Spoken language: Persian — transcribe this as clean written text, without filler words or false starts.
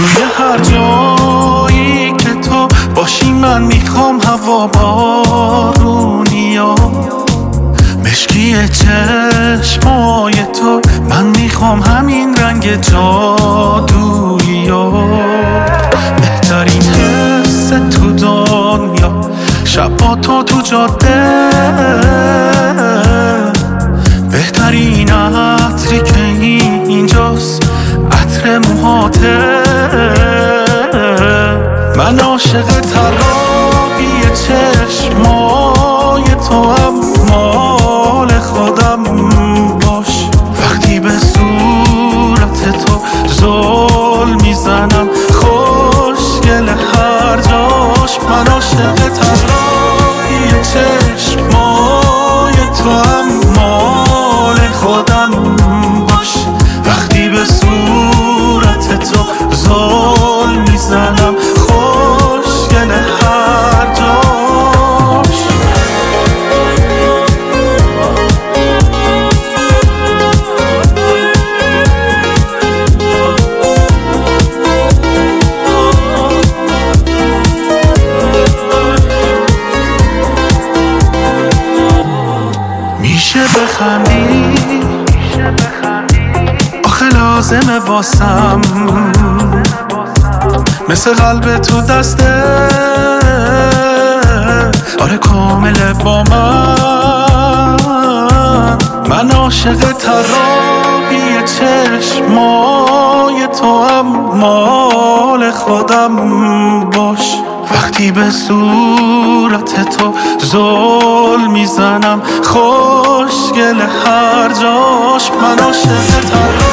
توی هر جایی که تو باشی من میخوام هوا بارونیا، مشکی چشمای تو من میخوام همین رنگ جادوییا. بهترین حس تو دنیا شبا تو جاده، بهترین عطری که اینجاست عطر موهاته. من عاشق طراحی چشمای تو هم، مال خودم باش. وقتی به صورت تو زل میزنم خوشگل هر جاش. من عاشق طراحی چشمای تو هم، مال خودم باش. وقتی به صورت تو زل میزنم خوشگل هر جاش. میشه بخندی آخه لازمه واسم، مثل قلب تو دسته آره کامله با من عاشق طراحی چشمای تو هم، مال خودم باش. وقتی به صورت تو زل میزنم خوشگل هر جاش. من عاشق طراحی